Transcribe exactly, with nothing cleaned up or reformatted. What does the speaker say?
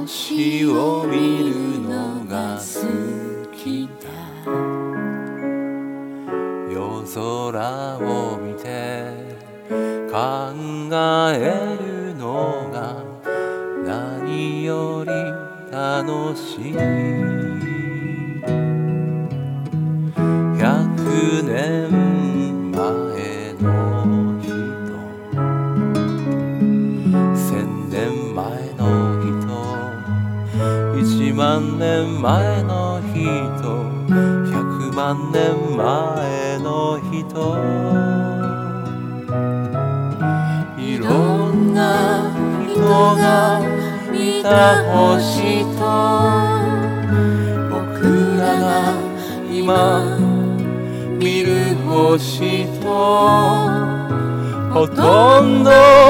星を見るのが好きだ。夜空を見て考えるのが何より楽しい。百年前の人、千年前の人、一万年前の人、百万年前の人、いろんな人が見た星と僕らが今見る星とほとんど